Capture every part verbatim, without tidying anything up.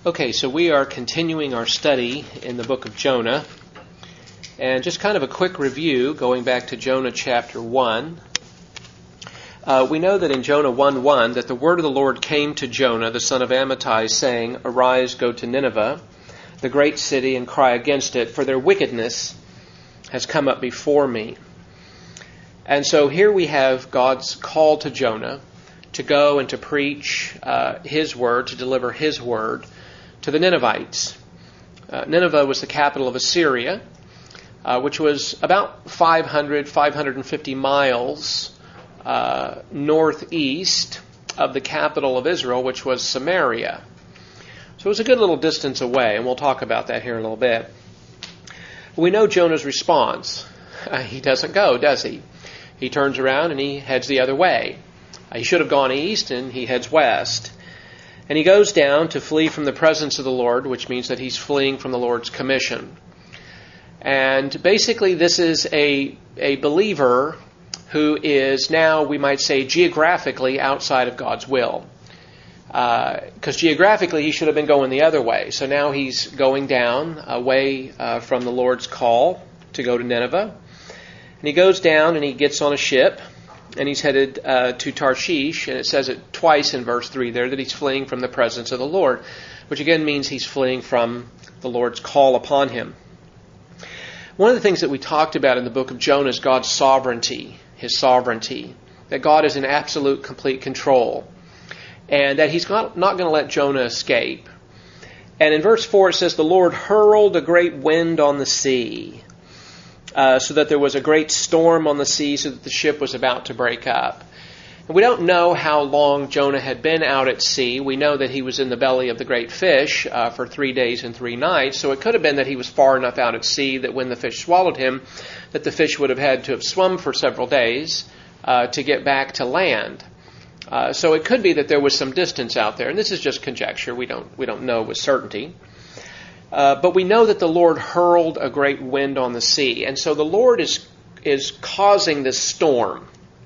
Okay, so we are continuing our study in the book of Jonah. And just kind of a quick review, going back to Jonah chapter one. Uh, we know that in Jonah one one that the word of the Lord came to Jonah, the son of Amittai, saying, "Arise, go to Nineveh, the great city, and cry against it, for their wickedness has come up before me." And so here we have God's call to Jonah to go and to preach uh, His word, to deliver His word to the Ninevites. Uh, Nineveh was the capital of Assyria, uh, which was about five hundred, five hundred fifty miles uh, northeast of the capital of Israel, which was Samaria. So it was a good little distance away, and we'll talk about that here in a little bit. We know Jonah's response. Uh, he doesn't go, does he? He turns around and he heads the other way. Uh, he should have gone east, and he heads west. And he goes down to flee from the presence of the Lord, which means that he's fleeing from the Lord's commission. And basically this is a, a believer who is now, we might say, geographically outside of God's will. Because uh, geographically he should have been going the other way. So now he's going down away uh, from the Lord's call to go to Nineveh. And he goes down and he gets on a ship. And he's headed uh, to Tarshish, and it says it twice in verse three there that he's fleeing from the presence of the Lord, which again means he's fleeing from the Lord's call upon him. One of the things that we talked about in the book of Jonah is God's sovereignty, His sovereignty, that God is in absolute, complete control, and that He's not, not going to let Jonah escape. And in verse four it says, "The Lord hurled a great wind on the sea, Uh, so that there was a great storm on the sea, so that the ship was about to break up." And we don't know how long Jonah had been out at sea. We know that he was in the belly of the great fish uh, for three days and three nights. So it could have been that he was far enough out at sea that when the fish swallowed him, that the fish would have had to have swum for several days uh, to get back to land. Uh, so it could be that there was some distance out there. And this is just conjecture. We don't we don't know with certainty. Uh, but we know that the Lord hurled a great wind on the sea. And so the Lord is is causing this storm.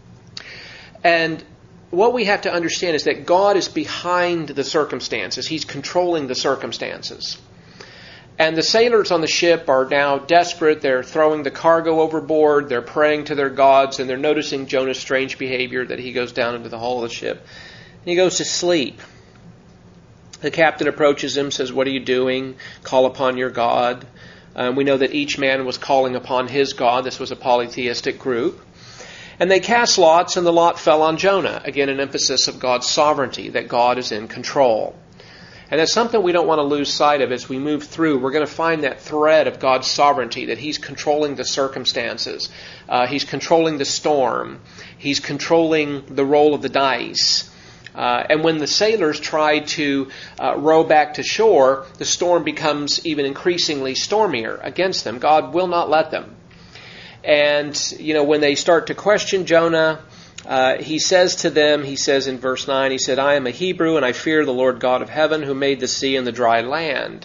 And what we have to understand is that God is behind the circumstances. He's controlling the circumstances. And the sailors on the ship are now desperate. They're throwing the cargo overboard. They're praying to their gods. And they're noticing Jonah's strange behavior, that he goes down into the hull of the ship. And he goes to sleep. The captain approaches him, says, "What are you doing? Call upon your God." Um, we know that each man was calling upon his God. This was a polytheistic group. And they cast lots, and the lot fell on Jonah. Again, an emphasis of God's sovereignty, that God is in control. And that's something we don't want to lose sight of as we move through. We're going to find that thread of God's sovereignty, that He's controlling the circumstances. Uh, he's controlling the storm. He's controlling the roll of the dice. Uh, and when the sailors try to uh, row back to shore, the storm becomes even increasingly stormier against them. God will not let them. And, you know, when they start to question Jonah, uh, he says to them, he says in verse nine, he said, "I am a Hebrew, and I fear the Lord God of heaven, who made the sea and the dry land."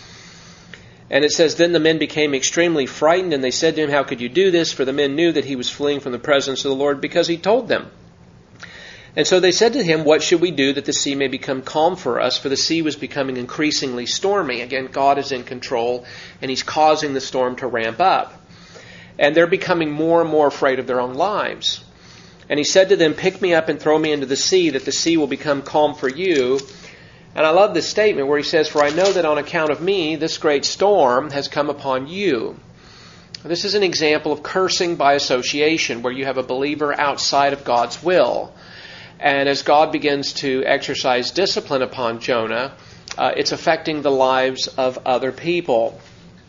And it says, "Then the men became extremely frightened, and they said to him, 'How could you do this?' For the men knew that he was fleeing from the presence of the Lord, because he told them. And so they said to him, 'What should we do that the sea may become calm for us?' For the sea was becoming increasingly stormy." Again, God is in control, and He's causing the storm to ramp up. And they're becoming more and more afraid of their own lives. And he said to them, "Pick me up and throw me into the sea, that the sea will become calm for you." And I love this statement where he says, "For I know that on account of me, this great storm has come upon you." This is an example of cursing by association, where you have a believer outside of God's will. And as God begins to exercise discipline upon Jonah, uh, it's affecting the lives of other people.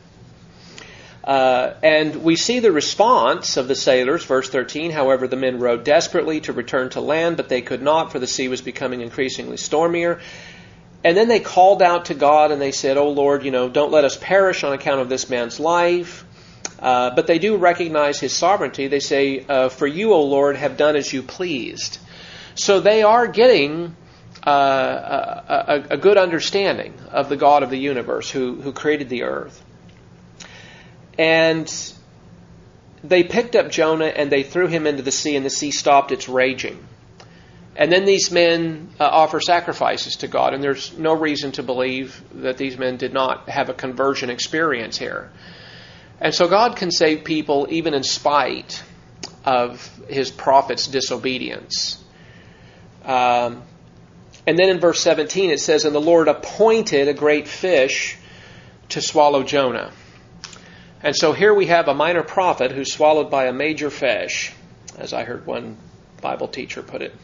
Uh, and we see the response of the sailors, verse thirteen. "However, the men rowed desperately to return to land, but they could not, for the sea was becoming increasingly stormier. And then they called out to God, and they said, 'Oh Lord, you know, don't let us perish on account of this man's life.' Uh, but they do recognize His sovereignty. They say, uh, 'For you, O Lord, have done as you pleased.'" So they are getting uh, a, a, a good understanding of the God of the universe who, who created the earth. And they picked up Jonah and they threw him into the sea, and the sea stopped its raging. And then these men uh, offer sacrifices to God, and there's no reason to believe that these men did not have a conversion experience here. And so God can save people even in spite of his prophet's disobedience. Um, and then in verse seventeen it says, "And the Lord appointed a great fish to swallow Jonah." And so here we have a minor prophet who's swallowed by a major fish, as I heard one Bible teacher put it.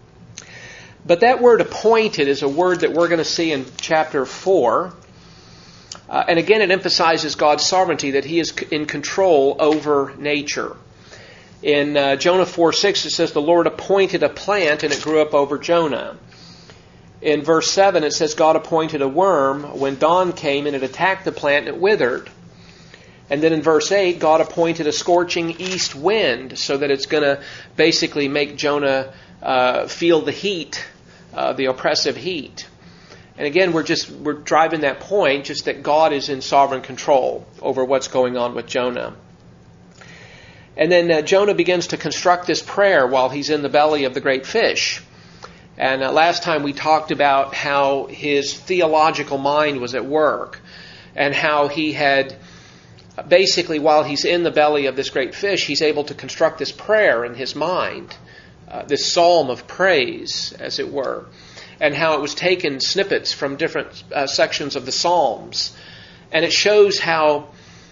But that word appointed is a word that we're going to see in chapter four. Uh, and again, it emphasizes God's sovereignty, that he is in control over nature. In uh, Jonah four six, it says, "The Lord appointed a plant and it grew up over Jonah." In verse seven, it says, "God appointed a worm when dawn came and it attacked the plant and it withered." And then in verse eight, God appointed a scorching east wind so that it's going to basically make Jonah uh, feel the heat, uh, the oppressive heat. And again, we're just we're driving that point, just that God is in sovereign control over what's going on with Jonah. And then uh, Jonah begins to construct this prayer while he's in the belly of the great fish. And uh, last time we talked about how his theological mind was at work, and how he had basically, while he's in the belly of this great fish, he's able to construct this prayer in his mind, uh, this psalm of praise, as it were, and how it was taken snippets from different uh, sections of the Psalms. And it shows how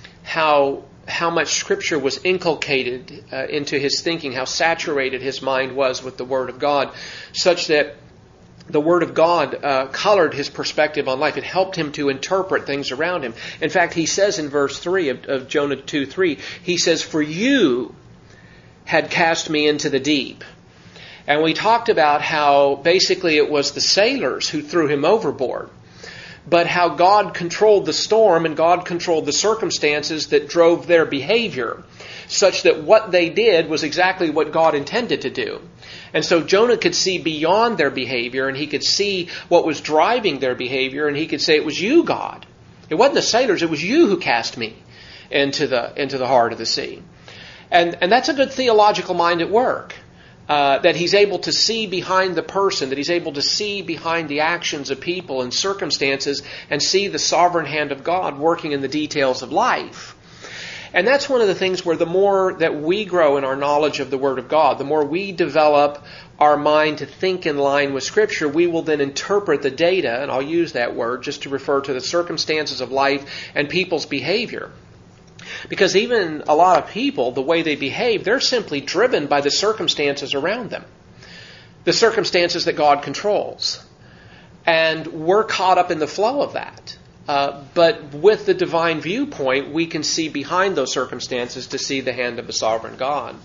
how how much Scripture was inculcated uh, into his thinking, how saturated his mind was with the Word of God, such that the Word of God uh, colored his perspective on life. It helped him to interpret things around him. In fact, he says in verse three of, of Jonah two three, he says, "For you had cast me into the deep." And we talked about how basically it was the sailors who threw him overboard, but how God controlled the storm and God controlled the circumstances that drove their behavior, such that what they did was exactly what God intended to do. And so Jonah could see beyond their behavior, and he could see what was driving their behavior, and he could say, "It was you, God. It wasn't the sailors, it was you who cast me into the into the heart of the sea." And and that's a good theological mind at work. Uh, that he's able to see behind the person, that he's able to see behind the actions of people and circumstances, and see the sovereign hand of God working in the details of life. And that's one of the things where the more that we grow in our knowledge of the Word of God, the more we develop our mind to think in line with Scripture, we will then interpret the data, and I'll use that word just to refer to the circumstances of life and people's behavior. Because even a lot of people, the way they behave, they're simply driven by the circumstances around them. The circumstances that God controls. And we're caught up in the flow of that. Uh, but with the divine viewpoint, we can see behind those circumstances to see the hand of a sovereign God.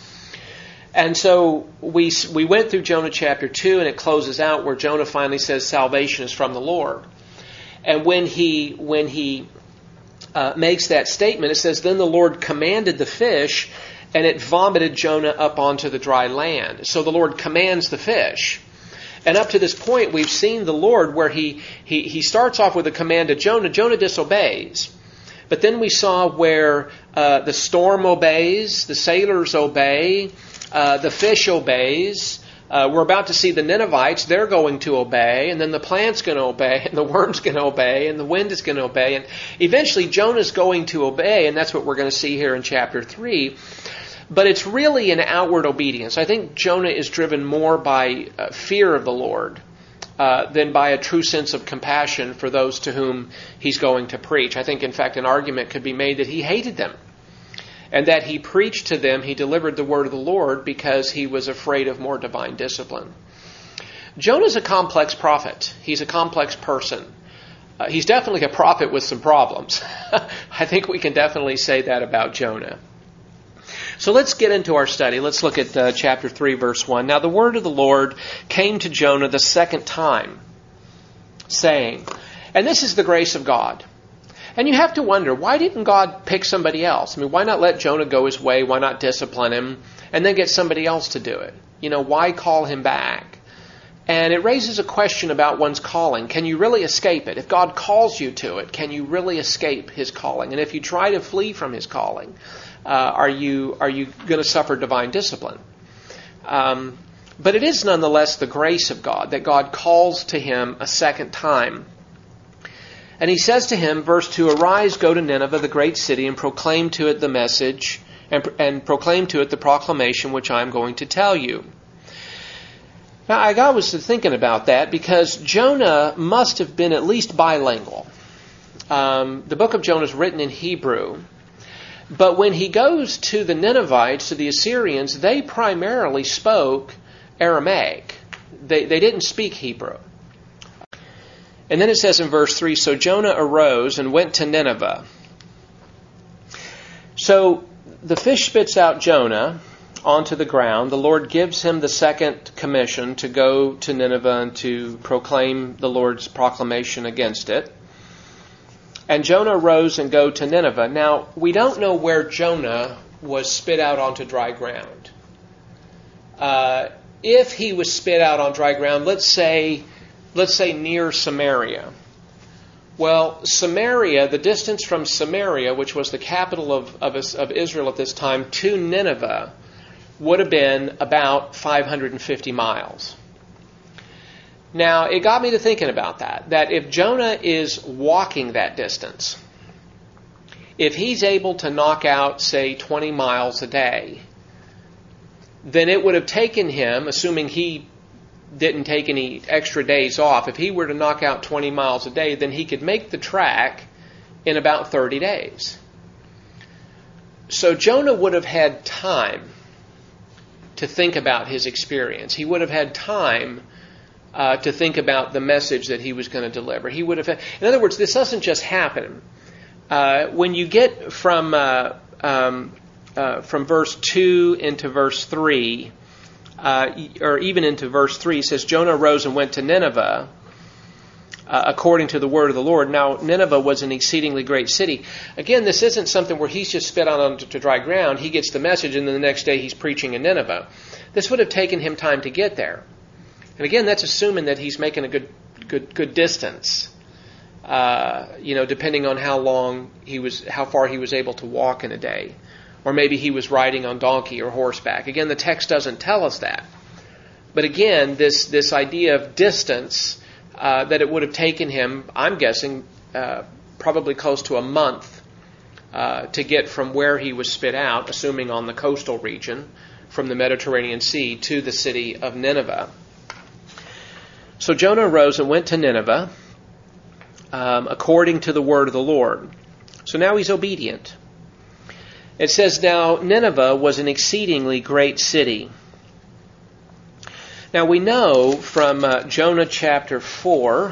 And so we we went through Jonah chapter two, and it closes out where Jonah finally says salvation is from the Lord. And when he when he uh, makes that statement, it says, "Then the Lord commanded the fish, and it vomited Jonah up onto the dry land." So the Lord commands the fish. And up to this point, we've seen the Lord where he, he, he starts off with a command to Jonah. Jonah disobeys. But then we saw where uh, the storm obeys, the sailors obey, uh, the fish obeys. Uh, we're about to see the Ninevites. They're going to obey. And then the plant's going to obey. And the worm's going to obey. And the wind is going to obey. And eventually Jonah's going to obey. And that's what we're going to see here in chapter three. But it's really an outward obedience. I think Jonah is driven more by uh, fear of the Lord uh, than by a true sense of compassion for those to whom he's going to preach. I think, in fact, an argument could be made that he hated them, and that he preached to them, he delivered the word of the Lord because he was afraid of more divine discipline. Jonah's a complex prophet. He's a complex person. Uh, he's definitely a prophet with some problems. I think we can definitely say that about Jonah. So let's get into our study. Let's look at uh, chapter three, verse one. "Now the word of the Lord came to Jonah the second time, saying," and this is the grace of God. And you have to wonder, why didn't God pick somebody else? I mean, why not let Jonah go his way? Why not discipline him and then get somebody else to do it? You know, why call him back? And it raises a question about one's calling. Can you really escape it? If God calls you to it, can you really escape His calling? And if you try to flee from His calling, uh, are you are you going to suffer divine discipline? Um, But it is nonetheless the grace of God that God calls to him a second time. And he says to him, verse two, "Arise, go to Nineveh, the great city, and proclaim to it the message, and, and proclaim to it the proclamation which I am going to tell you." Now, I got was thinking about that because Jonah must have been at least bilingual. Um, the book of Jonah is written in Hebrew. But when he goes to the Ninevites, to the Assyrians, they primarily spoke Aramaic. They, they didn't speak Hebrew. And then it says in verse three, "So Jonah arose and went to Nineveh." So the fish spits out Jonah onto the ground. The Lord gives him the second commission to go to Nineveh and to proclaim the Lord's proclamation against it. And Jonah rose and go to Nineveh. Now, we don't know where Jonah was spit out onto dry ground. Uh, if he was spit out on dry ground, let's say, let's say near Samaria. Well, Samaria, the distance from Samaria, which was the capital of, of, of Israel at this time, to Nineveh, would have been about five hundred fifty miles. Now, it got me to thinking about that, that if Jonah is walking that distance, if he's able to knock out, say, twenty miles a day, then it would have taken him, assuming he didn't take any extra days off, if he were to knock out twenty miles a day, then he could make the track in about thirty days. So Jonah would have had time to think about his experience. He would have had time uh, to think about the message that he was going to deliver. He would have had, in other words, this doesn't just happen. Uh, when you get from uh, um, uh, from verse two into verse three, uh, or even into verse three, it says, "Jonah rose and went to Nineveh, Uh, according to the word of the Lord." Now, Nineveh was an exceedingly great city. Again, this isn't something where he's just spit out onto dry ground. He gets the message, and then the next day he's preaching in Nineveh. This would have taken him time to get there. And again, that's assuming that he's making a good, good, good distance. Uh, you know, depending on how long he was, how far he was able to walk in a day, or maybe he was riding on donkey or horseback. Again, the text doesn't tell us that. But again, this this idea of distance. Uh, that it would have taken him, I'm guessing, uh, probably close to a month uh, to get from where he was spit out, assuming on the coastal region, from the Mediterranean Sea to the city of Nineveh. So Jonah arose and went to Nineveh um, according to the word of the Lord. So now he's obedient. It says, "Now Nineveh was an exceedingly great city." Now we know from uh, Jonah chapter four,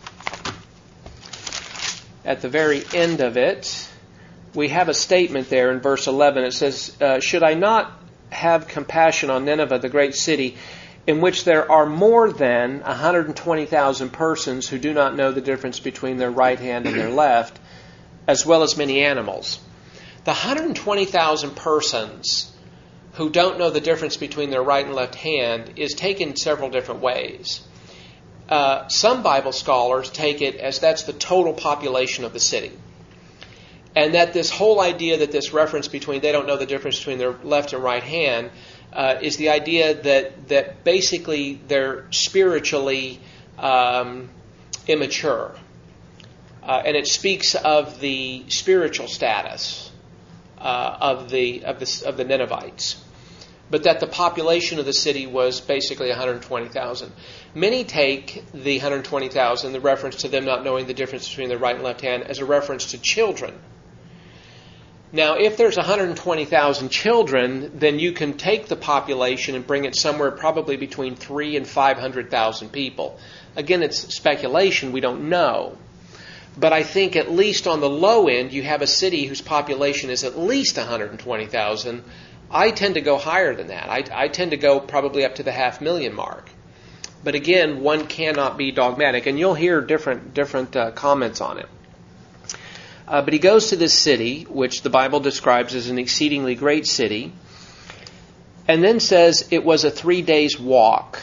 at the very end of it, we have a statement there in verse eleven. It says, uh, "Should I not have compassion on Nineveh, the great city, in which there are more than one hundred twenty thousand persons who do not know the difference between their right hand and their left, as well as many animals?" The one hundred twenty thousand persons who don't know the difference between their right and left hand is taken several different ways. Uh, some Bible scholars take it as that's the total population of the city. And that this whole idea that this reference between they don't know the difference between their left and right hand uh, is the idea that, that basically they're spiritually um, immature. Uh, and it speaks of the spiritual status uh, of the of the of the Ninevites. But that the population of the city was basically one hundred twenty thousand. Many take the one hundred twenty thousand, the reference to them not knowing the difference between their right and left hand, as a reference to children. Now, if there's one hundred twenty thousand children, then you can take the population and bring it somewhere probably between three and five hundred thousand people. Again, it's speculation. We don't know. But I think at least on the low end, you have a city whose population is at least one hundred twenty thousand. I tend to go higher than that. I, I tend to go probably up to the half million mark. But again, one cannot be dogmatic, and you'll hear different different uh, comments on it. Uh, but he goes to this city, which the Bible describes as an exceedingly great city, and then says it was a three days walk.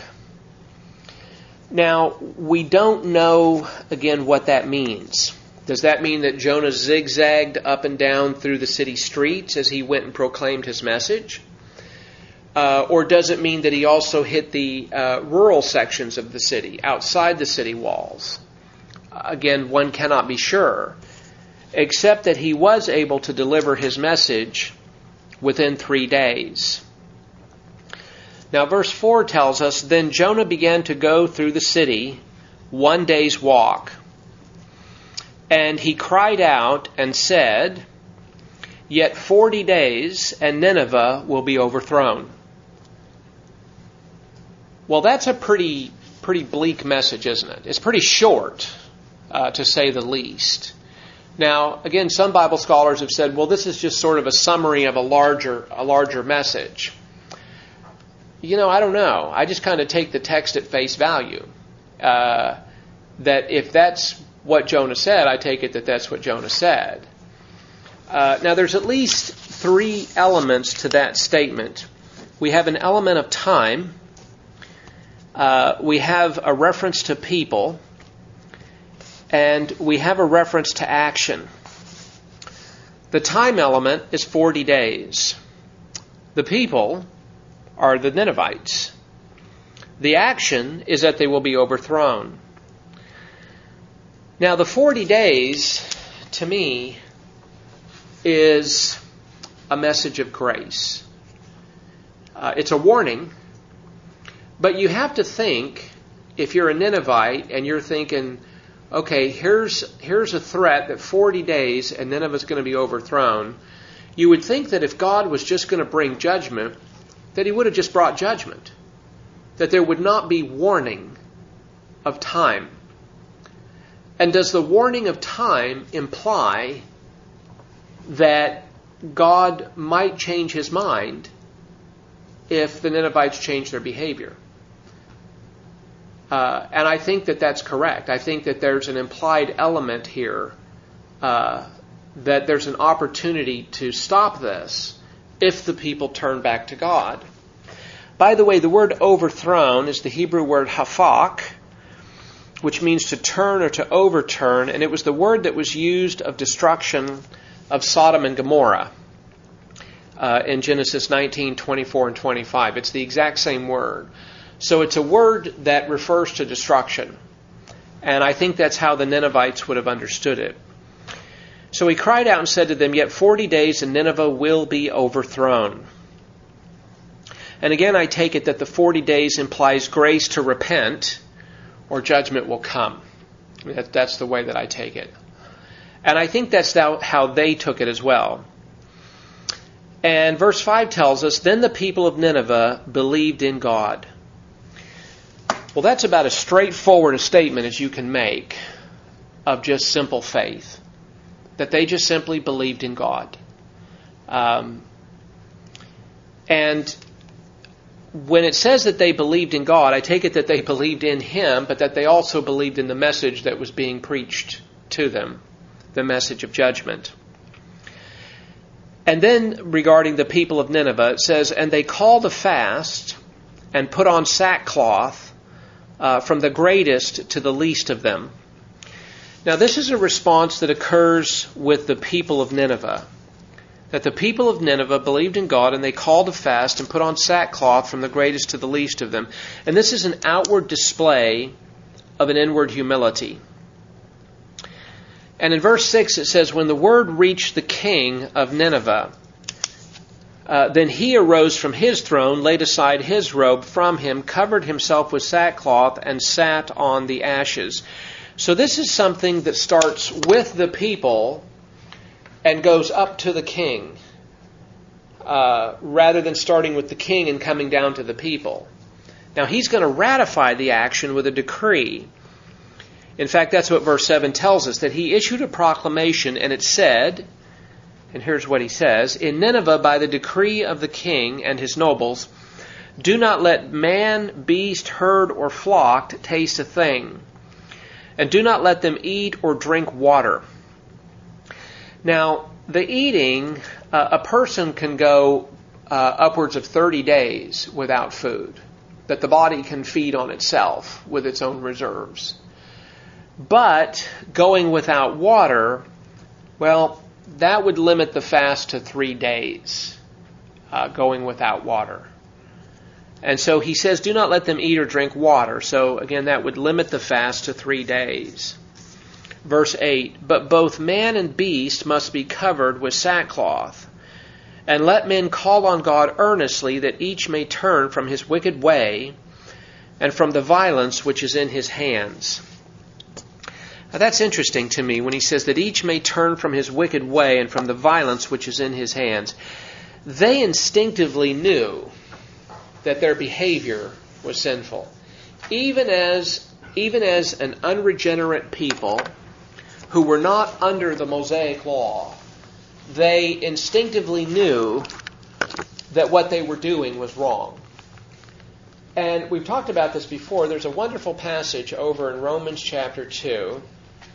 Now, we don't know, again, what that means. Does that mean that Jonah zigzagged up and down through the city streets as he went and proclaimed his message? Uh, or does it mean that he also hit the uh, rural sections of the city, outside the city walls? Again, one cannot be sure, except that he was able to deliver his message within three days. Now, verse four tells us, "Then Jonah began to go through the city one day's walk. And he cried out and said, 'Yet forty days, and Nineveh will be overthrown.'" Well, that's a pretty pretty bleak message, isn't it? It's pretty short, uh, to say the least. Now, again, some Bible scholars have said, well, this is just sort of a summary of a larger a larger message. You know, I don't know. I just kind of take the text at face value. Uh, that if that's what Jonah said, I take it that that's what Jonah said. Uh, now, there's at least three elements to that statement. We have an element of time. Uh, we have a reference to people. And we have a reference to action. The time element is forty days. The people are the Ninevites. The action is that they will be overthrown. Now, the forty days, to me, is a message of grace. Uh, it's a warning, but you have to think, if you're a Ninevite and you're thinking, okay, here's here's a threat that forty days and Nineveh's going to be overthrown, you would think that if God was just going to bring judgment, that he would have just brought judgment. That there would not be warning of time. And does the warning of time imply that God might change his mind if the Ninevites change their behavior? Uh, and I think that that's correct. I think that there's an implied element here uh, that there's an opportunity to stop this if the people turn back to God. By the way, the word overthrown is the Hebrew word hafak, which means to turn or to overturn, and it was the word that was used of destruction of Sodom and Gomorrah uh, in Genesis nineteen, twenty-four, and twenty-five. It's the exact same word. So it's a word that refers to destruction. And I think that's how the Ninevites would have understood it. So he cried out and said to them, "Yet forty days and Nineveh will be overthrown." And again, I take it that the forty days implies grace to repent or judgment will come. That's the way that I take it. And I think that's how they took it as well. And verse five tells us, "Then the people of Nineveh believed in God." Well, that's about as straightforward a statement as you can make of just simple faith. That they just simply believed in God. Um, and when it says that they believed in God, I take it that they believed in Him, but that they also believed in the message that was being preached to them, the message of judgment. And then regarding the people of Nineveh, it says, "And they called a fast and put on sackcloth uh, from the greatest to the least of them." Now, this is a response that occurs with the people of Nineveh. That the people of Nineveh believed in God and they called a fast and put on sackcloth from the greatest to the least of them. And this is an outward display of an inward humility. And in verse six it says, "When the word reached the king of Nineveh, uh, then he arose from his throne, laid aside his robe from him, covered himself with sackcloth, and sat on the ashes." So this is something that starts with the people and goes up to the king, uh, rather than starting with the king and coming down to the people. Now he's going to ratify the action with a decree. In fact, that's what verse seven tells us, that he issued a proclamation, and it said, and here's what he says, "In Nineveh, by the decree of the king and his nobles, do not let man, beast, herd, or flock taste a thing, and do not let them eat or drink water." Now, the eating, uh, a person can go uh, upwards of thirty days without food, that the body can feed on itself with its own reserves. But going without water, well, that would limit the fast to three days, uh, going without water. And so he says, do not let them eat or drink water. So again, that would limit the fast to three days. Verse eight, but both man and beast must be covered with sackcloth. And let men call on God earnestly, that each may turn from his wicked way and from the violence which is in his hands. Now that's interesting to me when he says that each may turn from his wicked way and from the violence which is in his hands. They instinctively knew that their behavior was sinful. Even as, even as an unregenerate people who were not under the Mosaic law, they instinctively knew that what they were doing was wrong. And we've talked about this before. There's a wonderful passage over in Romans chapter two.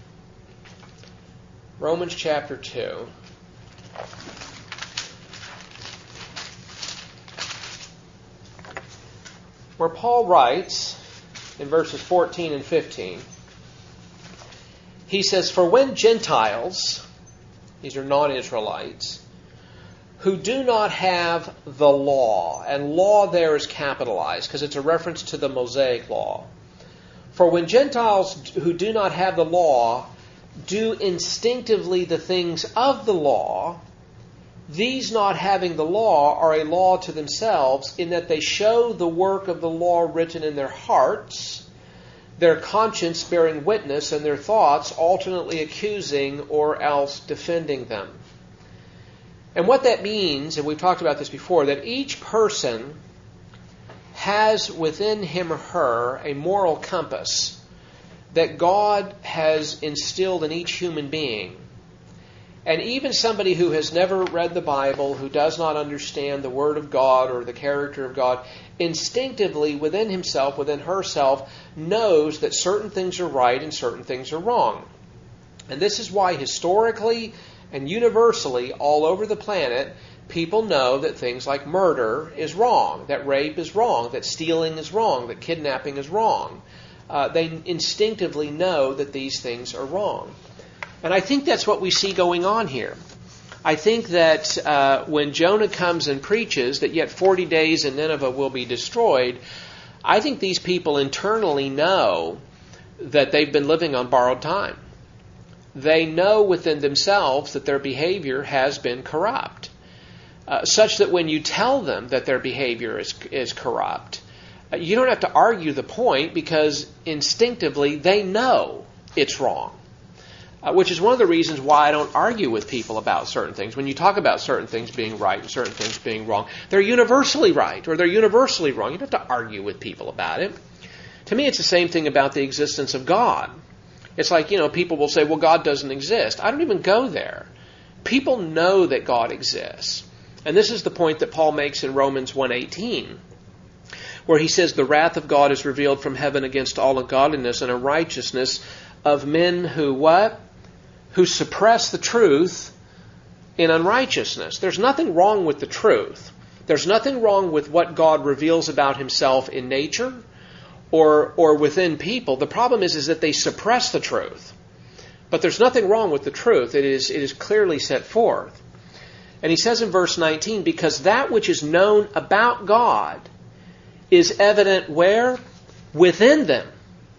Romans chapter two. Where Paul writes in verses fourteen and fifteen, he says, for when Gentiles, these are non-Israelites, who do not have the law, and law there is capitalized because it's a reference to the Mosaic law. For when Gentiles who do not have the law do instinctively the things of the law, these not having the law are a law to themselves, in that they show the work of the law written in their hearts, their conscience bearing witness, and their thoughts alternately accusing or else defending them. And what that means, and we've talked about this before, that each person has within him or her a moral compass that God has instilled in each human being. And even somebody who has never read the Bible, who does not understand the Word of God or the character of God, instinctively within himself, within herself, knows that certain things are right and certain things are wrong. And this is why historically and universally all over the planet, people know that things like murder is wrong, that rape is wrong, that stealing is wrong, that kidnapping is wrong. Uh, they instinctively know that these things are wrong. And I think that's what we see going on here. I think that uh, when Jonah comes and preaches that yet forty days and Nineveh will be destroyed, I think these people internally know that they've been living on borrowed time. They know within themselves that their behavior has been corrupt, uh, such that when you tell them that their behavior is, is corrupt, uh, you don't have to argue the point, because instinctively they know it's wrong. Uh, which is one of the reasons why I don't argue with people about certain things. When you talk about certain things being right and certain things being wrong, they're universally right or they're universally wrong. You don't have to argue with people about it. To me, it's the same thing about the existence of God. It's like, you know, people will say, well, God doesn't exist. I don't even go there. People know that God exists. And this is the point that Paul makes in Romans one eighteen, where he says, the wrath of God is revealed from heaven against all ungodliness and unrighteousness of men who what? Who suppress the truth in unrighteousness. There's nothing wrong with the truth. There's nothing wrong with what God reveals about himself in nature or or within people. The problem is, is that they suppress the truth. But there's nothing wrong with the truth. It is, it is clearly set forth. And he says in verse nineteen, because that which is known about God is evident where? Within them.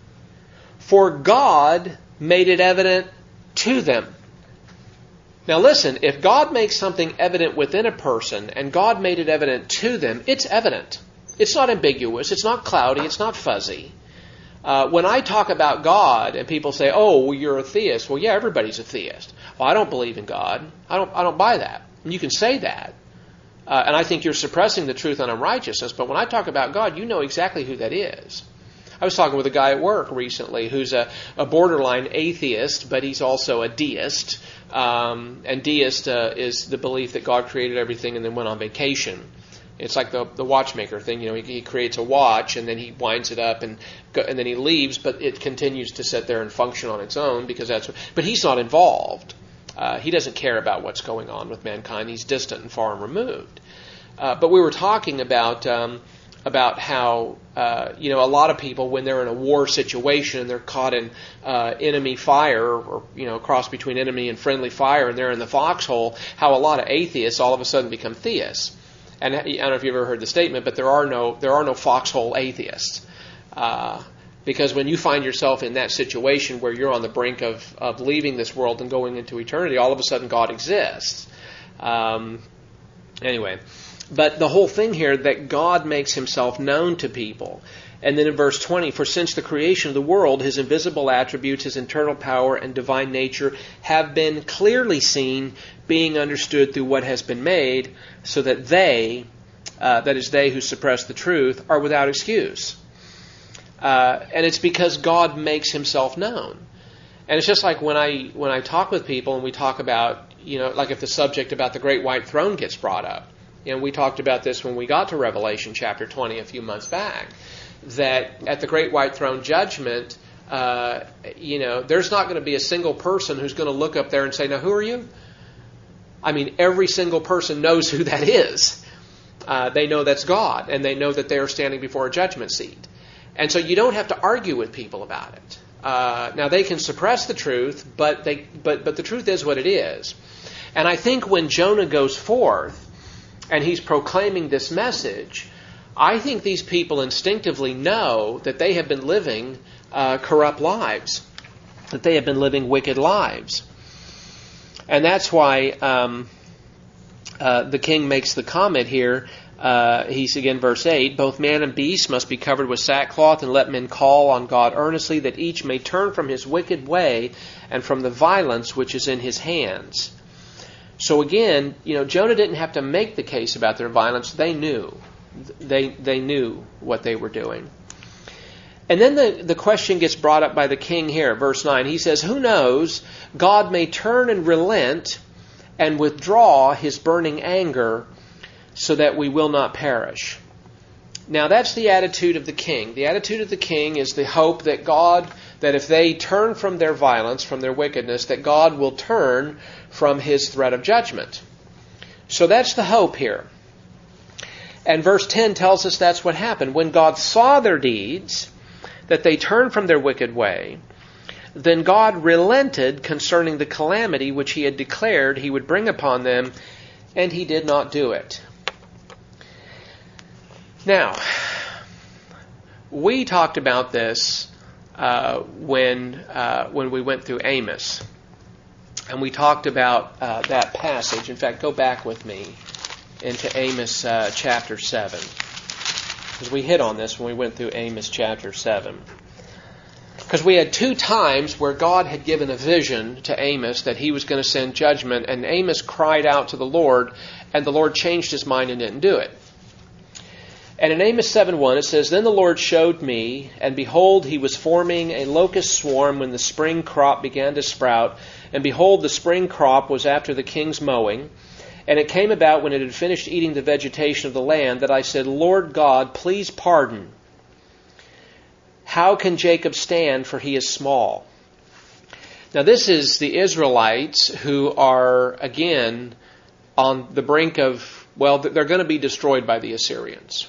For God made it evident to them. Now listen, if God makes something evident within a person and God made it evident to them, it's evident. It's not ambiguous. It's not cloudy. It's not fuzzy. Uh, when I talk about God and people say, oh, well, you're a theist. Well, yeah, everybody's a theist. Well, I don't believe in God. I don't, I don't buy that. And you can say that. Uh, and I think you're suppressing the truth on unrighteousness. But when I talk about God, you know exactly who that is. I was talking with a guy at work recently who's a, a borderline atheist, but he's also a deist. Um, and deist uh, is the belief that God created everything and then went on vacation. It's like the the watchmaker thing. You know, he, he creates a watch and then he winds it up and go, and then he leaves, but it continues to sit there and function on its own because that's. What, but he's not involved. Uh, he doesn't care about what's going on with mankind. He's distant and far and removed. Uh, but we were talking about. Um, about how, uh, you know, a lot of people, when they're in a war situation and they're caught in uh, enemy fire or, you know, cross between enemy and friendly fire and they're in the foxhole, how a lot of atheists all of a sudden become theists. And I don't know if you've ever heard the statement, but there are no there are no foxhole atheists. Uh, because when you find yourself in that situation where you're on the brink of, of leaving this world and going into eternity, all of a sudden God exists. Um, anyway, but the whole thing here that God makes himself known to people. And then in verse twenty, for since the creation of the world, his invisible attributes, his internal power and divine nature have been clearly seen, being understood through what has been made, so that they, uh, that is they who suppress the truth, are without excuse. Uh, and it's because God makes himself known. And it's just like when I when I talk with people and we talk about, you know, like if the subject about the great white throne gets brought up. You know, we talked about this when we got to Revelation chapter twenty a few months back. That at the great white throne judgment, uh, you know, there's not going to be a single person who's going to look up there and say, now who are you? I mean, every single person knows who that is. Uh, they know that's God, and they know that they are standing before a judgment seat. And so you don't have to argue with people about it. Uh, now, they can suppress the truth, but they but but the truth is what it is. And I think when Jonah goes forth and he's proclaiming this message, I think these people instinctively know that they have been living uh, corrupt lives, that they have been living wicked lives. And that's why um, uh, the king makes the comment here. Uh, he's again, verse eight, both man and beast must be covered with sackcloth, and let men call on God earnestly, that each may turn from his wicked way and from the violence which is in his hands. So again, you know, Jonah didn't have to make the case about their violence. They knew. They they knew what they were doing. And then the, the question gets brought up by the king here, verse nine. He says, who knows, God may turn and relent and withdraw his burning anger so that we will not perish. Now that's the attitude of the king. The attitude of the king is the hope that God, that if they turn from their violence, from their wickedness, that God will turn from his threat of judgment. So that's the hope here. And verse ten tells us that's what happened. When God saw their deeds, that they turned from their wicked way, then God relented concerning the calamity which he had declared he would bring upon them, and he did not do it. Now, we talked about this uh, when uh, when we went through Amos. And we talked about uh, that passage. In fact, go back with me into Amos uh, chapter seven. Because we hit on this when we went through Amos chapter seven. Because we had two times where God had given a vision to Amos that he was going to send judgment, and Amos cried out to the Lord, and the Lord changed his mind and didn't do it. And in Amos seven one it says, then the Lord showed me, and behold, he was forming a locust swarm when the spring crop began to sprout. And behold, the spring crop was after the king's mowing. And it came about when it had finished eating the vegetation of the land that I said, Lord God, please pardon. How can Jacob stand, for he is small? Now this is the Israelites who are, again, on the brink of, well, they're going to be destroyed by the Assyrians.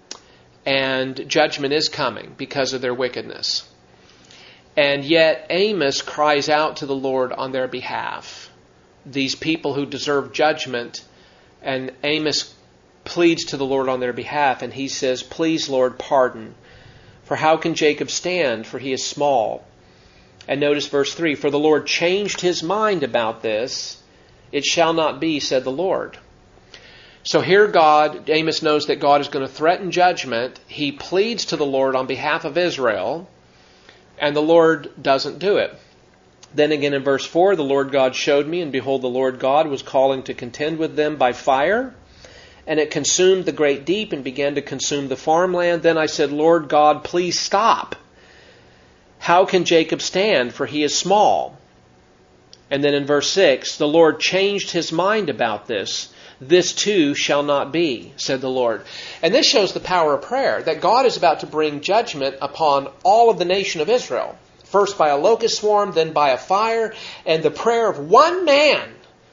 And judgment is coming because of their wickedness. And yet Amos cries out to the Lord on their behalf. These people who deserve judgment, and Amos pleads to the Lord on their behalf, and he says, please, Lord, pardon. For how can Jacob stand, for he is small? And notice verse three, for the Lord changed his mind about this. It shall not be, said the Lord. So here God, Amos knows that God is going to threaten judgment. He pleads to the Lord on behalf of Israel, and the Lord doesn't do it. Then again in verse four, the Lord God showed me, and behold, the Lord God was calling to contend with them by fire, and it consumed the great deep and began to consume the farmland. Then I said, Lord God, please stop. How can Jacob stand, for he is small? And then in verse six, the Lord changed his mind about this. This too shall not be, said the Lord. And this shows the power of prayer, that God is about to bring judgment upon all of the nation of Israel. First by a locust swarm, then by a fire, and the prayer of one man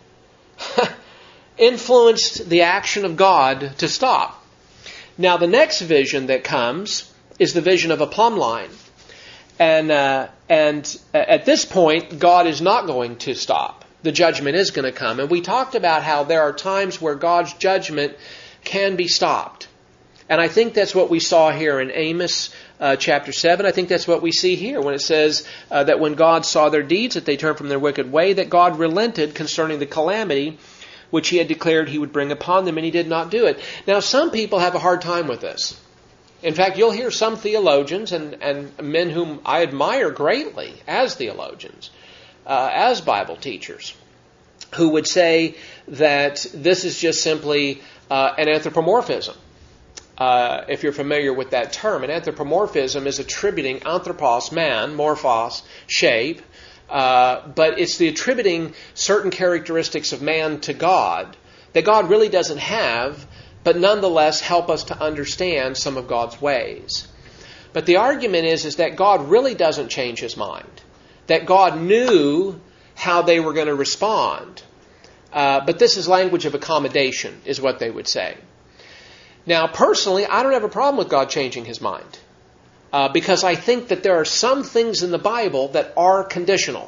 influenced the action of God to stop. Now the next vision that comes is the vision of a plumb line. And uh, and at this point, God is not going to stop. The judgment is going to come. And we talked about how there are times where God's judgment can be stopped. And I think that's what we saw here in Amos uh, chapter seven. I think that's what we see here when it says uh, that when God saw their deeds, that they turned from their wicked way, that God relented concerning the calamity which he had declared he would bring upon them, and he did not do it. Now, some people have a hard time with this. In fact, you'll hear some theologians and, and men whom I admire greatly as theologians, uh, as Bible teachers, who would say that this is just simply uh, an anthropomorphism. Uh, if you're familiar with that term, an anthropomorphism is attributing anthropos, man, morphos, shape, uh, but it's the attributing certain characteristics of man to God that God really doesn't have, but nonetheless help us to understand some of God's ways. But the argument is, is that God really doesn't change his mind. That God knew how they were going to respond. Uh, but this is language of accommodation, is what they would say. Now, personally, I don't have a problem with God changing his mind. Uh, because I think that there are some things in the Bible that are conditional.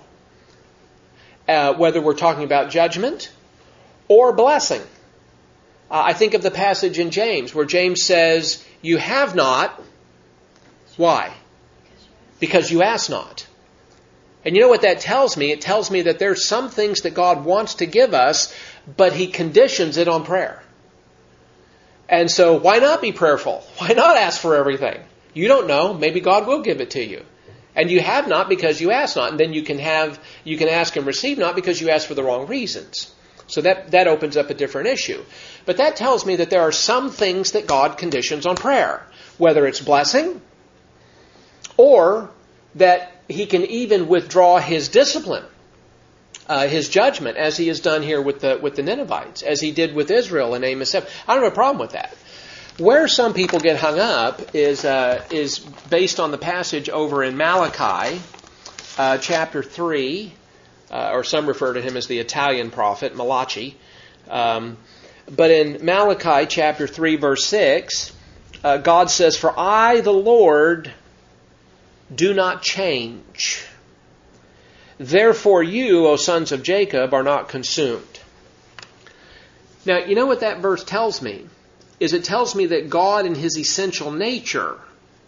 Uh, whether we're talking about judgment or blessing. Uh, I think of the passage in James where James says, you have not. Why? Because you ask not. And you know what that tells me? It tells me that there's some things that God wants to give us, but he conditions it on prayer. And so why not be prayerful? Why not ask for everything? You don't know. Maybe God will give it to you. And you have not because you ask not. And then you can have, you can ask and receive not because you ask for the wrong reasons. So that, that opens up a different issue. But that tells me that there are some things that God conditions on prayer. Whether it's blessing or that he can even withdraw his discipline, uh, his judgment, as he has done here with the with the Ninevites, as he did with Israel in Amos seven. I don't have a problem with that. Where some people get hung up is uh, is based on the passage over in Malachi, uh, chapter three, uh, or some refer to him as the Italian prophet, Malachi. Um, but in Malachi chapter three, verse six, uh, God says, "For I, the Lord, do not change. Therefore you, O sons of Jacob, are not consumed." Now, you know what that verse tells me? Is it tells me that God in his essential nature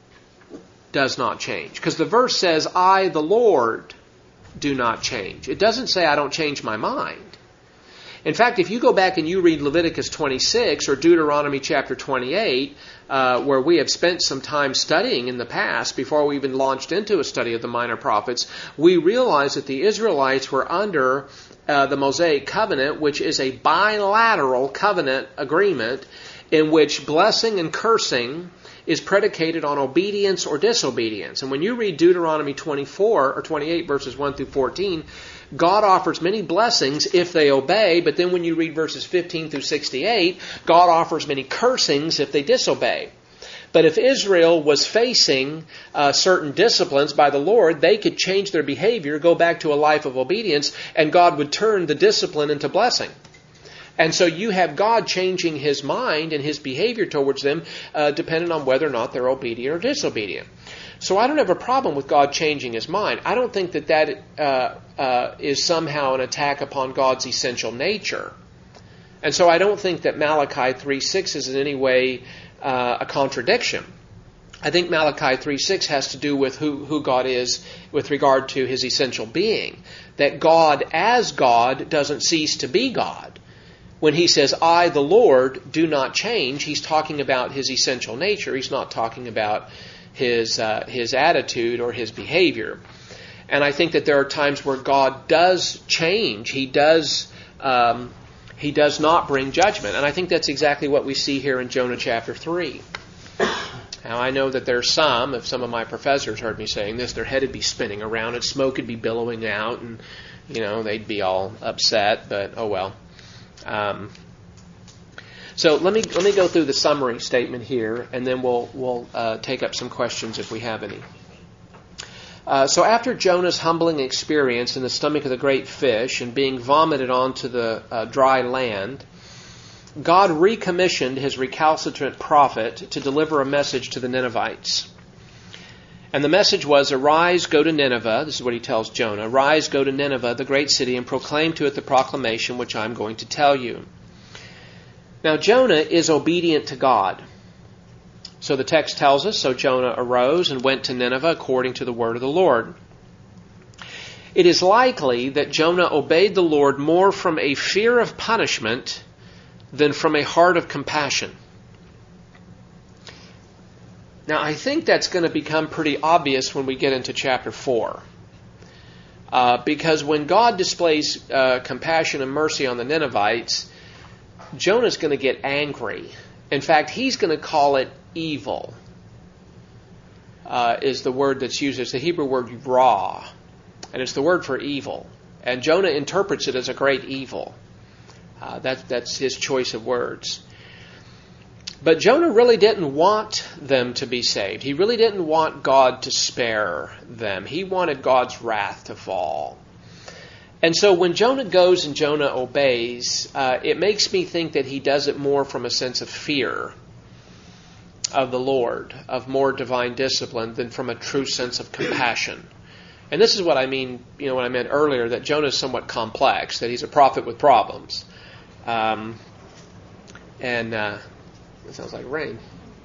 does not change. Because the verse says, I, the Lord, do not change. It doesn't say I don't change my mind. In fact, if you go back and you read Leviticus twenty-six or Deuteronomy chapter twenty-eight, uh, where we have spent some time studying in the past, before we even launched into a study of the minor prophets, we realize that the Israelites were under uh, the Mosaic covenant, which is a bilateral covenant agreement in which blessing and cursing is predicated on obedience or disobedience. And when you read Deuteronomy twenty-four or twenty-eight, verses one through fourteen, God offers many blessings if they obey, but then when you read verses fifteen through sixty-eight, God offers many cursings if they disobey. But if Israel was facing uh, certain disciplines by the Lord, they could change their behavior, go back to a life of obedience, and God would turn the discipline into blessing. And so you have God changing his mind and his behavior towards them uh, depending on whether or not they're obedient or disobedient. So I don't have a problem with God changing his mind. I don't think that that uh, uh, is somehow an attack upon God's essential nature. And so I don't think that Malachi three six is in any way uh, a contradiction. I think Malachi three six has to do with who, who God is with regard to his essential being. That God as God doesn't cease to be God. When he says, I, the Lord, do not change, he's talking about his essential nature. He's not talking about his uh, his attitude or his behavior. And I think that there are times where God does change. He does um, he does not bring judgment. And I think that's exactly what we see here in Jonah chapter three. Now, I know that there's some, if some of my professors heard me saying this, their head would be spinning around and smoke would be billowing out and, you know, they'd be all upset, but oh well. Um, so let me let me go through the summary statement here, and then we'll we'll uh, take up some questions if we have any. Uh, so after Jonah's humbling experience in the stomach of the great fish and being vomited onto the uh, dry land, God recommissioned his recalcitrant prophet to deliver a message to the Ninevites. And the message was, Arise, go to Nineveh. This is what he tells Jonah. Arise, go to Nineveh, the great city, and proclaim to it the proclamation which I am going to tell you. Now Jonah is obedient to God. So the text tells us, so Jonah arose and went to Nineveh according to the word of the Lord. It is likely that Jonah obeyed the Lord more from a fear of punishment than from a heart of compassion. Now, I think that's going to become pretty obvious when we get into chapter four. Uh, because when God displays uh, compassion and mercy on the Ninevites, Jonah's going to get angry. In fact, he's going to call it evil, uh, is the word that's used. It's the Hebrew word ra, and it's the word for evil. And Jonah interprets it as a great evil. Uh, that, that's his choice of words. But Jonah really didn't want them to be saved. He really didn't want God to spare them. He wanted God's wrath to fall. And so when Jonah goes and Jonah obeys, uh, it makes me think that he does it more from a sense of fear of the Lord, of more divine discipline, than from a true sense of compassion. And this is what I mean, you know, when I meant earlier that Jonah is somewhat complex, that he's a prophet with problems. Um, and uh, it sounds like rain.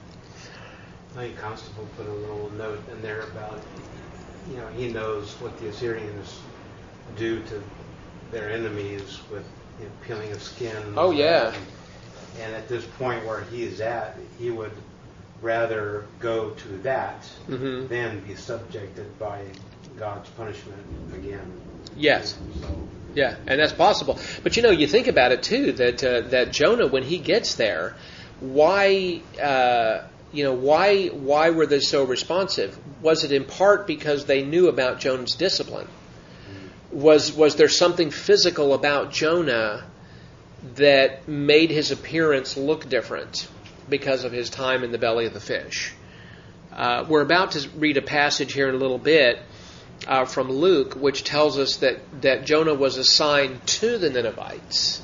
I think Constable put a little note in there about, you know, he knows what the Assyrians do to their enemies with, you know, peeling of skin. Oh, yeah. And, and at this point where he is at, he would rather go to that mm-hmm. than be subjected by God's punishment again. Yes. So, yeah, and that's possible. But you know, you think about it too, that uh, that Jonah, when he gets there, why uh, you know why why were they so responsive? Was it in part because they knew about Jonah's discipline? Was was there something physical about Jonah that made his appearance look different because of his time in the belly of the fish? Uh, we're about to read a passage here in a little bit uh, from Luke, which tells us that, that Jonah was assigned to the Ninevites.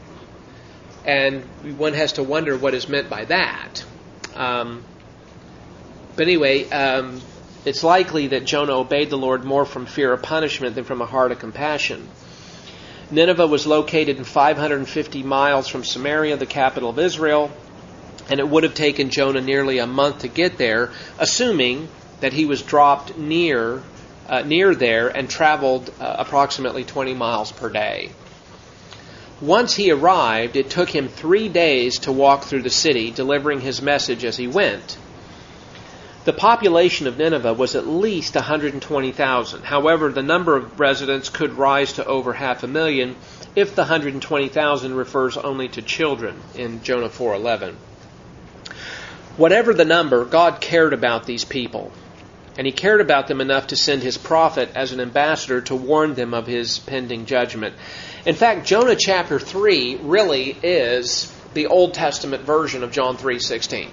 And one has to wonder what is meant by that. Um, but anyway, um, it's likely that Jonah obeyed the Lord more from fear of punishment than from a heart of compassion. Nineveh was located in five hundred fifty miles from Samaria, the capital of Israel, and it would have taken Jonah nearly a month to get there, assuming that he was dropped near uh, near there and traveled uh, approximately twenty miles per day. Once he arrived, it took him three days to walk through the city, delivering his message as he went. The population of Nineveh was at least one hundred twenty thousand. However, the number of residents could rise to over half a million if the one hundred twenty thousand refers only to children in Jonah four eleven. Whatever the number, God cared about these people, and He cared about them enough to send His prophet as an ambassador to warn them of His pending judgment. In fact, Jonah chapter three really is the Old Testament version of John three sixteen.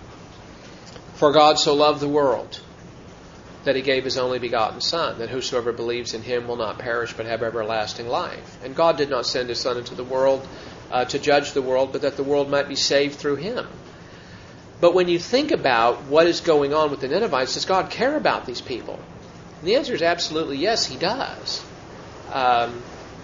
For God so loved the world that He gave His only begotten Son, that whosoever believes in Him will not perish but have everlasting life. And God did not send His Son into the world uh, to judge the world, but that the world might be saved through Him. But when you think about what is going on with the Ninevites, does God care about these people? And the answer is absolutely yes, He does. Um,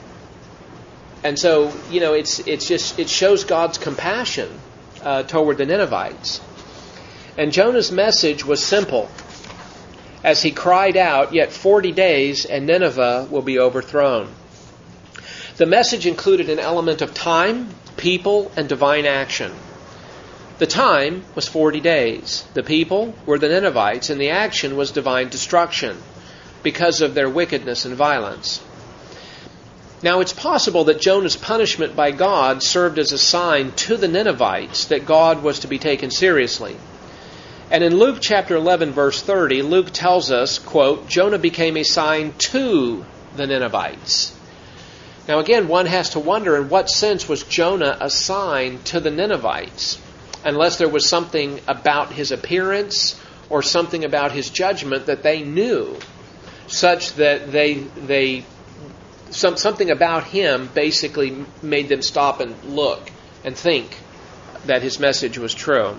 and so, you know, it's it's just it shows God's compassion uh, toward the Ninevites. And Jonah's message was simple. As he cried out, "Yet forty days and Nineveh will be overthrown." The message included an element of time, people, and divine action. The time was forty days. The people were the Ninevites, and the action was divine destruction because of their wickedness and violence. Now, it's possible that Jonah's punishment by God served as a sign to the Ninevites that God was to be taken seriously. And in Luke chapter eleven, verse thirty, Luke tells us, quote, Jonah became a sign to the Ninevites. Now again, one has to wonder, in what sense was Jonah a sign to the Ninevites? Unless there was something about his appearance or something about his judgment that they knew, such that they they some, something about him basically made them stop and look and think that his message was true.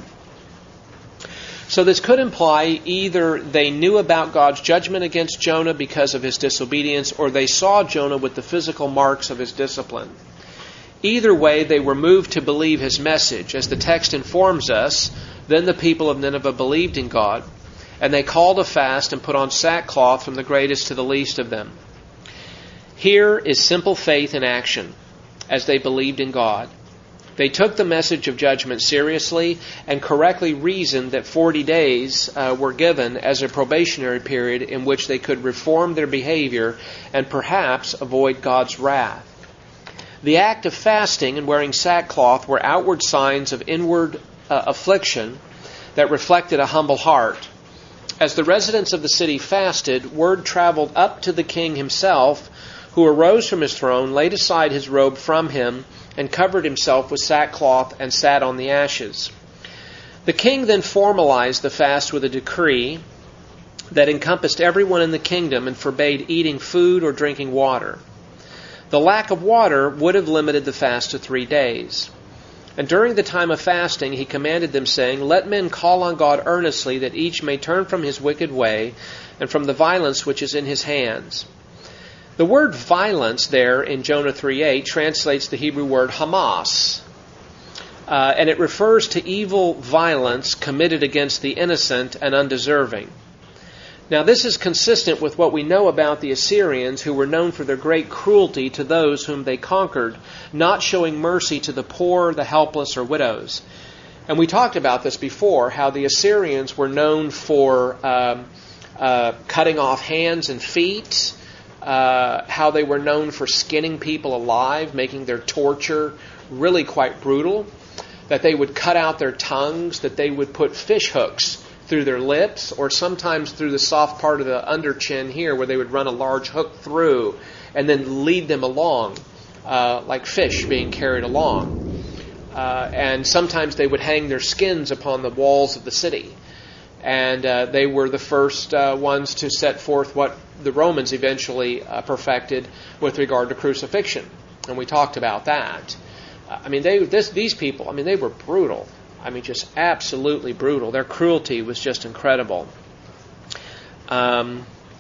So this could imply either they knew about God's judgment against Jonah because of his disobedience, or they saw Jonah with the physical marks of his discipline. Either way, they were moved to believe his message. As the text informs us, then the people of Nineveh believed in God, and they called a fast and put on sackcloth from the greatest to the least of them. Here is simple faith in action, as they believed in God. They took the message of judgment seriously and correctly reasoned that forty days uh, were given as a probationary period in which they could reform their behavior and perhaps avoid God's wrath. The act of fasting and wearing sackcloth were outward signs of inward uh, affliction that reflected a humble heart. As the residents of the city fasted, word traveled up to the king himself, who arose from his throne, laid aside his robe from him, and covered himself with sackcloth and sat on the ashes. The king then formalized the fast with a decree that encompassed everyone in the kingdom and forbade eating food or drinking water. The lack of water would have limited the fast to three days. And during the time of fasting, he commanded them, saying, "Let men call on God earnestly, that each may turn from his wicked way and from the violence which is in his hands." The word violence there in Jonah three eight translates the Hebrew word Hamas. Uh, and it refers to evil violence committed against the innocent and undeserving. Now this is consistent with what we know about the Assyrians, who were known for their great cruelty to those whom they conquered, not showing mercy to the poor, the helpless, or widows. And we talked about this before, how the Assyrians were known for um, uh, cutting off hands and feet, uh, how they were known for skinning people alive, making their torture really quite brutal, that they would cut out their tongues, that they would put fish hooks through their lips, or sometimes through the soft part of the under chin here, where they would run a large hook through and then lead them along, uh, like fish being carried along. Uh, and sometimes they would hang their skins upon the walls of the city. And uh, they were the first uh, ones to set forth what the Romans eventually uh, perfected with regard to crucifixion. And we talked about that. I mean, they this, these people, I mean, they were brutal. I mean, just absolutely brutal. Their cruelty was just incredible. Um,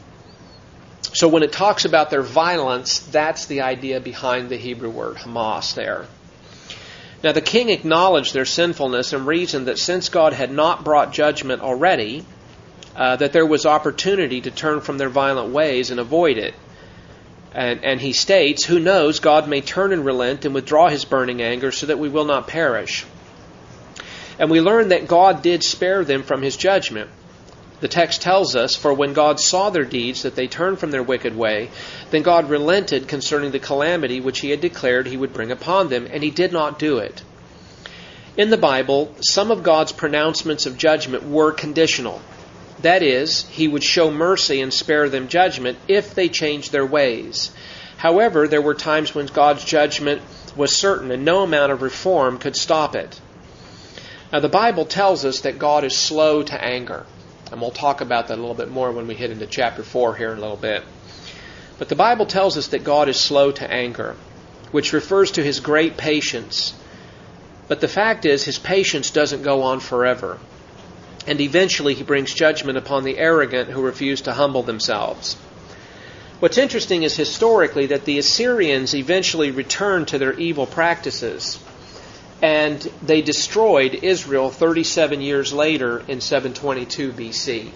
so when it talks about their violence, that's the idea behind the Hebrew word Hamas there. Now the king acknowledged their sinfulness and reasoned that since God had not brought judgment already, uh, that there was opportunity to turn from their violent ways and avoid it. And, and he states, "Who knows, God may turn and relent and withdraw his burning anger so that we will not perish." And we learn that God did spare them from his judgment. The text tells us, "For when God saw their deeds, that they turned from their wicked way, then God relented concerning the calamity which he had declared he would bring upon them, and he did not do it." In the Bible, some of God's pronouncements of judgment were conditional. That is, he would show mercy and spare them judgment if they changed their ways. However, there were times when God's judgment was certain, and no amount of reform could stop it. Now, the Bible tells us that God is slow to anger. And we'll talk about that a little bit more when we hit into chapter four here in a little bit. But the Bible tells us that God is slow to anger, which refers to his great patience. But the fact is, his patience doesn't go on forever. And eventually he brings judgment upon the arrogant who refuse to humble themselves. What's interesting is historically that the Assyrians eventually returned to their evil practices. And they destroyed Israel thirty-seven years later in seven twenty-two B C.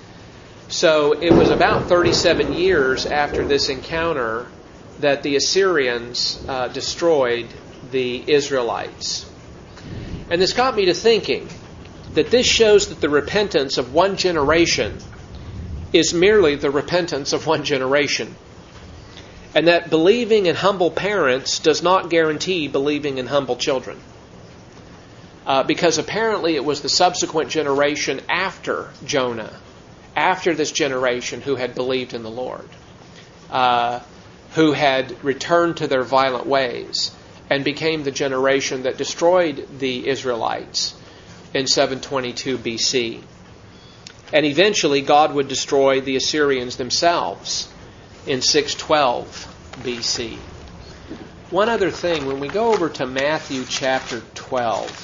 So it was about thirty-seven years after this encounter that the Assyrians uh, destroyed the Israelites. And this got me to thinking that this shows that the repentance of one generation is merely the repentance of one generation. And that believing in humble parents does not guarantee believing in humble children. Uh, because apparently it was the subsequent generation after Jonah, after this generation, who had believed in the Lord, uh, who had returned to their violent ways, and became the generation that destroyed the Israelites in seven twenty-two B C. And eventually God would destroy the Assyrians themselves in six twelve B C. One other thing, when we go over to Matthew chapter twelve,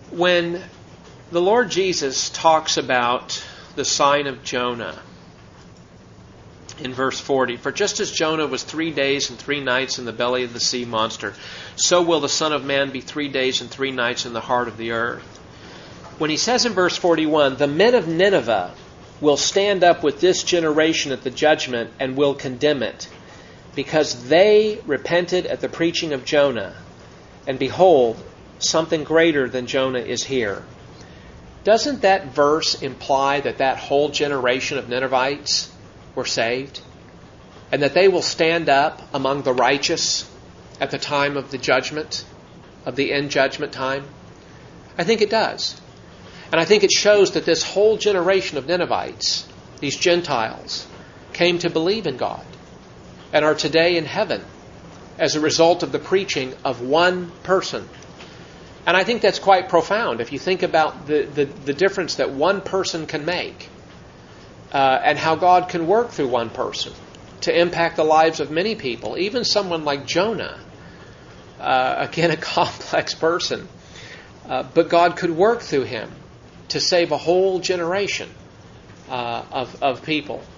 When the Lord Jesus talks about the sign of Jonah in verse forty, "For just as Jonah was three days and three nights in the belly of the sea monster, so will the Son of Man be three days and three nights in the heart of the earth." When he says in verse forty-one, "The men of Nineveh will stand up with this generation at the judgment and will condemn it, because they repented at the preaching of Jonah, and behold, something greater than Jonah is here." Doesn't that verse imply that that whole generation of Ninevites were saved? And that they will stand up among the righteous at the time of the judgment, of the end judgment time? I think it does. And I think it shows that this whole generation of Ninevites, these Gentiles, came to believe in God and are today in heaven as a result of the preaching of one person. And I think that's quite profound if you think about the, the, the difference that one person can make uh, and how God can work through one person to impact the lives of many people, even someone like Jonah, uh, again, a complex person. Uh, but God could work through him to save a whole generation uh, of, of people.